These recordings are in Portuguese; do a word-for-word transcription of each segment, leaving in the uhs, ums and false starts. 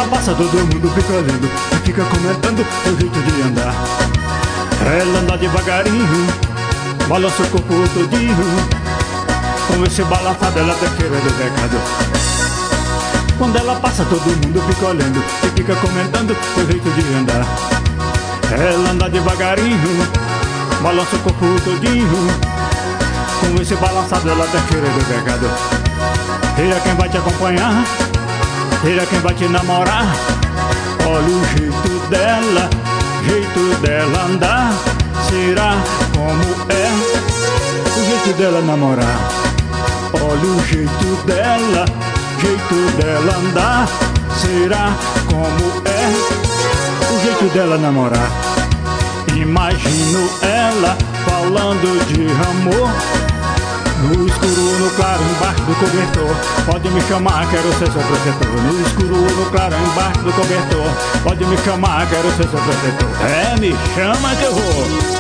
passa todo mundo fica olhando e fica comentando o jeito de andar. Ela anda devagarinho, balança o corpo todinho. Com esse balançado ela tá querendo recado. Quando ela passa todo mundo fica olhando e fica comentando o jeito de andar. Ela anda devagarinho, balança o corpo todinho. Com esse balançado ela tá querendo recado. Ele é quem vai te acompanhar, ele é quem vai te namorar. Olha o jeito dela, jeito dela andar. Será como é o jeito dela namorar? Olha o jeito dela, jeito dela andar. Será como é o jeito dela namorar? Imagino ela falando de amor. No escuro, no claro, embaixo do cobertor. Pode me chamar, quero ser seu protetor. No escuro, no claro, embaixo do cobertor. Pode me chamar, quero ser seu protetor. É, me chama que eu vou.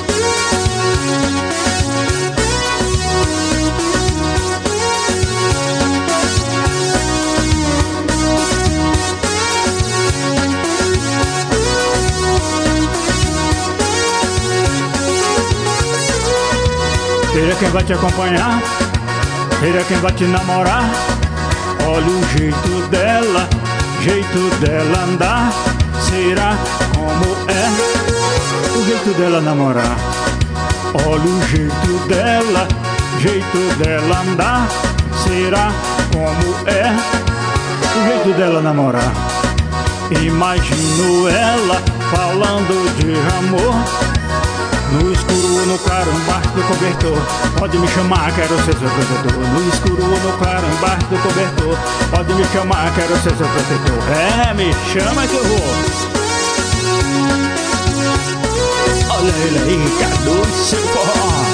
Ele é quem vai te acompanhar, ele é quem vai te namorar. Olha o jeito dela, jeito dela andar. Será como é o jeito dela namorar? Olha o jeito dela, jeito dela andar. Será como é o jeito dela namorar? Imagino ela falando de amor. No escuro, no claro, embaixo do cobertor. Pode me chamar, quero ser seu protetor. No escuro, no claro, embaixo do cobertor. Pode me chamar, quero ser seu protetor. É, me chama que eu vou. Olha ele aí, Cadu, seu forró.